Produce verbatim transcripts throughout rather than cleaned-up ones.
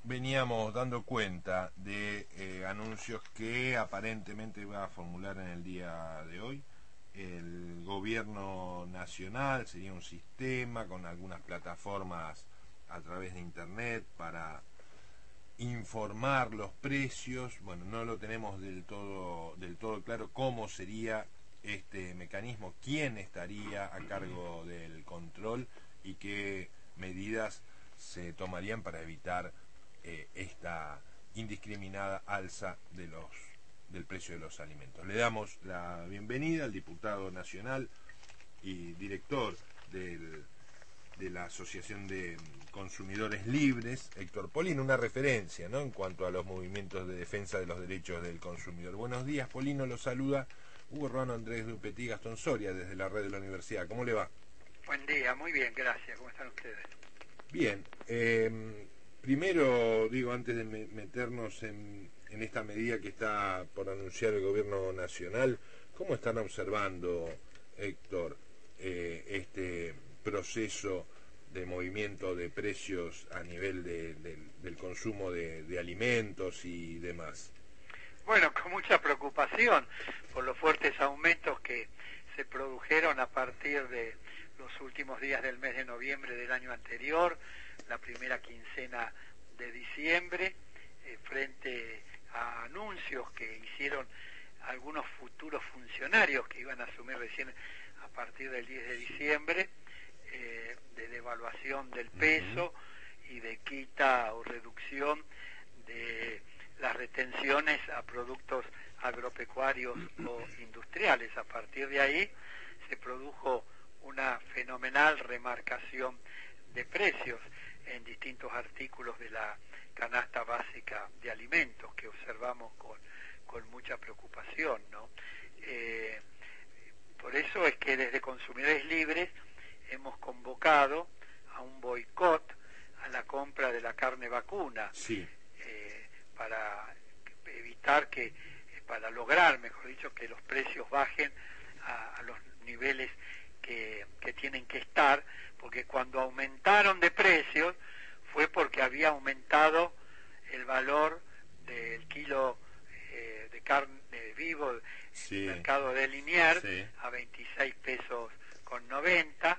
veníamos dando cuenta de eh, anuncios que aparentemente va a formular en el día de hoy el gobierno nacional. Sería un sistema con algunas plataformas a través de internet para informar los precios. Bueno, no lo tenemos del todo del todo claro cómo sería este mecanismo, quién estaría a cargo del control y qué medidas se tomarían para evitar eh, esta indiscriminada alza de los del precio de los alimentos. Le damos la bienvenida al diputado nacional y director del, de la Asociación de Consumidores Libres, Héctor Polino, una referencia, ¿no?, en cuanto a los movimientos de defensa de los derechos del consumidor. Buenos días, Polino, lo saluda Hugo Ruano, Andrés Dupetí y Gastón Soria desde la red de la universidad. ¿Cómo le va? Buen día, muy bien, gracias. ¿Cómo están ustedes? Bien. Eh, primero, digo, antes de me meternos en, en esta medida que está por anunciar el gobierno nacional, ¿cómo están observando, Héctor, eh, este proceso de movimiento de precios a nivel de, de, del consumo de, de alimentos y demás? Bueno, con mucha preocupación por los fuertes aumentos que se produjeron a partir de los últimos días del mes de noviembre del año anterior, la primera quincena de diciembre, eh, frente a anuncios que hicieron algunos futuros funcionarios que iban a asumir recién a partir del diez de diciembre, eh, de devaluación del peso y de quita o reducción de las retenciones a productos agropecuarios o industriales. A partir de ahí se produjo una fenomenal remarcación de precios en distintos artículos de la canasta básica de alimentos que observamos con, con mucha preocupación, ¿no? Eh, por eso es que desde Consumidores Libres hemos convocado a un boicot a la compra de la carne vacuna. Sí. Eh, para evitar que, para lograr, mejor dicho, que los precios bajen a, a los niveles que, que tienen que estar, porque cuando aumentaron de precios fue porque había aumentado el valor del kilo eh, de carne vivo Sí. en el mercado de Liniers, Sí. a veintiséis pesos con noventa,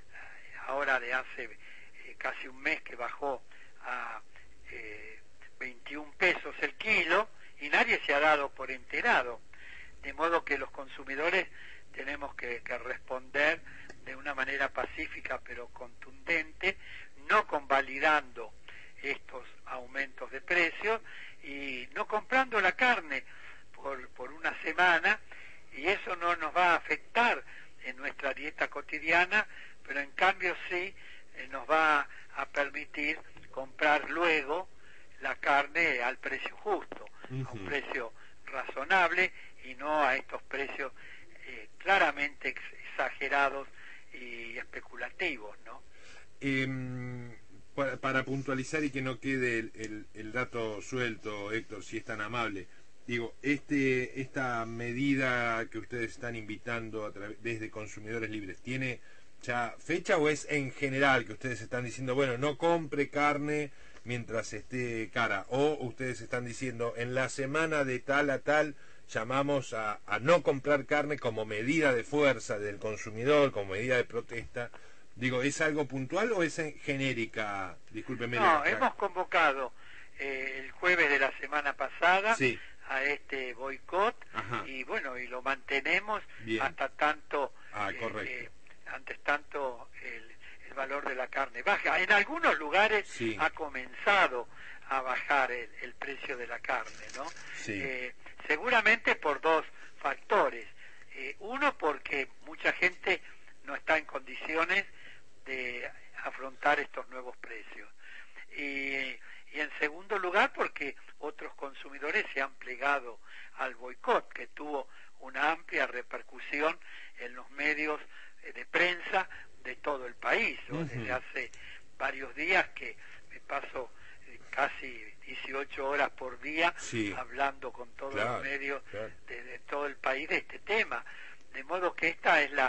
ahora de hace eh, casi un mes que bajó a eh, veintiún pesos el kilo, y nadie se ha dado por enterado, de modo que los consumidores tenemos que, que responder de una manera pacífica pero contundente, no convalidando estos aumentos de precios y no comprando la carne por, por una semana, y eso no nos va a afectar en nuestra dieta cotidiana, pero en cambio sí eh, nos va a permitir comprar luego la carne al precio justo, uh-huh. a un precio razonable y no a estos precios eh, claramente ex exagerados y especulativos, ¿no? Eh, para, para puntualizar y que no quede el, el, el dato suelto, Héctor, si es tan amable, digo, este esta medida que ustedes están invitando a través desde Consumidores Libres, ¿tiene ya fecha o es en general que ustedes están diciendo, bueno, no compre carne mientras esté cara, o ustedes están diciendo en la semana de tal a tal llamamos a, a no comprar carne como medida de fuerza del consumidor, como medida de protesta? Digo, ¿es algo puntual o es en genérica? Discúlpeme. No, la... hemos convocado eh, el jueves de la semana pasada sí. a este boicot. Ajá. Y bueno, y lo mantenemos. Bien. Hasta tanto ah, eh, correcto. eh, antes tanto el el valor de la carne baja. En algunos lugares sí. ha comenzado a bajar el, el precio de la carne, ¿no? Sí. Eh, seguramente por dos factores. Eh, uno, porque mucha gente no está en condiciones de afrontar estos nuevos precios. Y, y en segundo lugar, porque otros consumidores se han plegado al boicot, que tuvo una amplia repercusión en los medios de prensa de todo el país. Yo uh-huh. desde hace varios días que me paso eh, casi dieciocho horas por día sí. hablando con todos claro, los medios claro. de, de todo el país de este tema, de modo que esta es la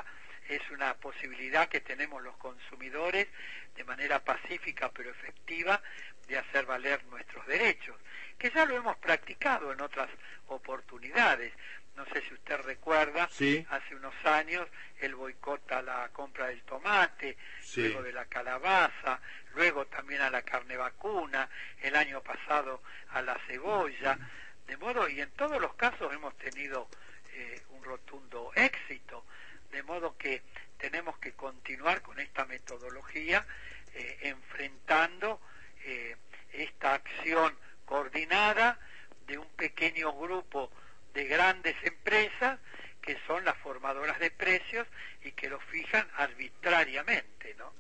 es una posibilidad que tenemos los consumidores de manera pacífica pero efectiva de hacer valer nuestros derechos, que ya lo hemos practicado en otras oportunidades. No sé si usted recuerda, sí. Hace unos años el boicot a la compra del tomate, sí. luego de la calabaza, luego también a la carne vacuna, el año pasado a la cebolla, de modo, y en todos los casos hemos tenido eh, un rotundo éxito, de modo que tenemos que continuar con esta metodología eh, enfrentando eh, esta acción coordinada de un pequeño grupo de grandes empresas que son las formadoras de precios y que los fijan arbitrariamente, ¿no?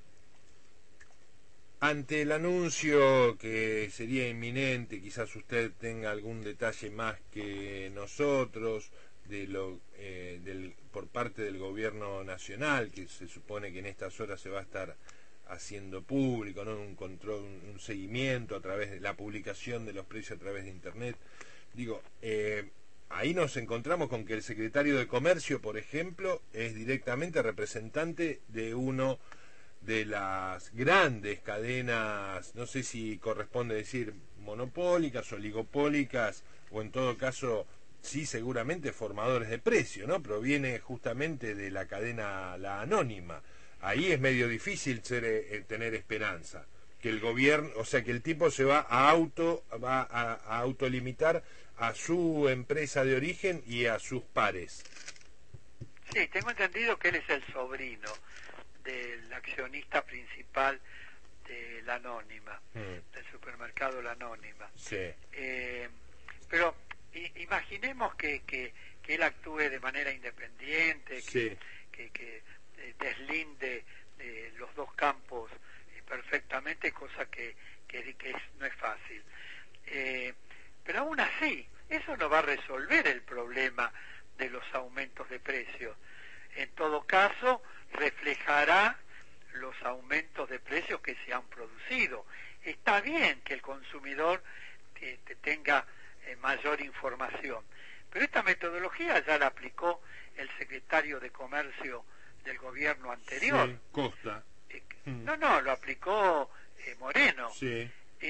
Ante el anuncio que sería inminente, quizás usted tenga algún detalle más que nosotros de lo eh, del, por parte del gobierno nacional, que se supone que en estas horas se va a estar haciendo público, ¿no? Un control, un, un seguimiento a través de la publicación de los precios a través de internet. Digo, eh, ahí nos encontramos con que el secretario de Comercio, por ejemplo, es directamente representante de uno de las grandes cadenas, no sé si corresponde decir monopólicas, oligopólicas, o en todo caso, sí, seguramente formadores de precio, ¿no? Proviene justamente de la cadena La Anónima. Ahí es medio difícil ser, eh, tener esperanza, que el gobierno, o sea, que el tipo se va a auto, va a, a autolimitar a su empresa de origen y a sus pares. Sí, tengo entendido que él es el sobrino del accionista principal de La Anónima, mm. del supermercado La Anónima. Sí. Eh, pero i, imaginemos que, que, que él actúe de manera independiente, que, sí. que, que eh, deslinde eh, los dos campos eh, perfectamente, cosa que, que, que es, no es fácil. Eh, pero aún así, eso no va a resolver el problema de los aumentos de precios. En todo caso, reflejará los aumentos de precios que se han producido. Está bien que el consumidor te, te tenga eh, mayor información, pero esta metodología ya la aplicó el secretario de Comercio del gobierno anterior. Sí, Costa. Eh, no, no, lo aplicó eh, Moreno. Sí.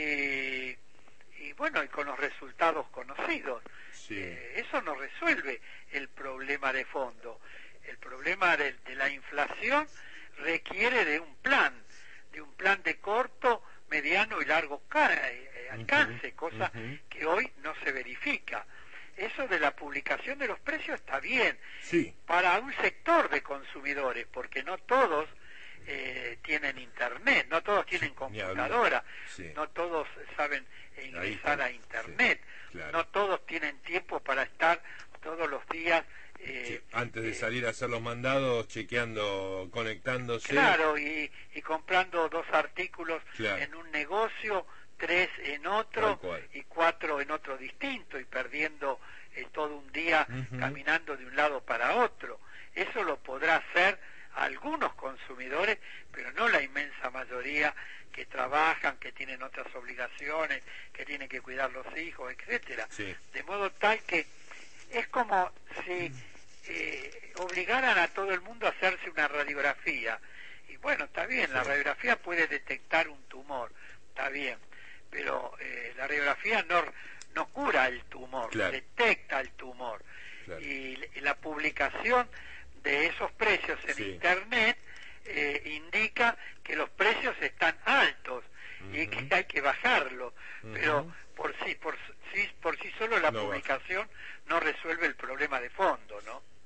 Eh, y bueno, y con los resultados conocidos. Sí. Eh, eso no resuelve el problema de fondo. El problema de, de la inflación requiere de un plan, de un plan de corto, mediano y largo eh, alcance, uh-huh, cosa uh-huh. que hoy no se verifica. Eso de la publicación de los precios está bien, sí. para un sector de consumidores, porque no todos eh, tienen internet, no todos tienen computadora, sí. no todos saben ingresar a internet, sí, claro. No todos tienen tiempo para estar todos los días Eh, sí, antes de eh, salir a hacer los mandados, chequeando, conectándose. Claro, y, y comprando dos artículos claro. en un negocio, tres en otro y cuatro en otro distinto, y perdiendo eh, todo un día uh-huh. caminando de un lado para otro. Eso lo podrá hacer algunos consumidores, pero no la inmensa mayoría que trabajan, que tienen otras obligaciones, que tienen que cuidar los hijos, etcétera. Sí. De modo tal que es como si eh, obligaran a todo el mundo a hacerse una radiografía. Y bueno, está bien, sí. La radiografía puede detectar un tumor, está bien, pero eh, la radiografía no, no cura el tumor, claro. detecta el tumor. Claro. Y, y la publicación de esos precios en sí. Internet eh, indica que los precios están altos uh-huh. y que hay que bajarlo, uh-huh. pero por sí, por sí, por sí solo la no publicación baja. No resuelve el problema de fondo, ¿no?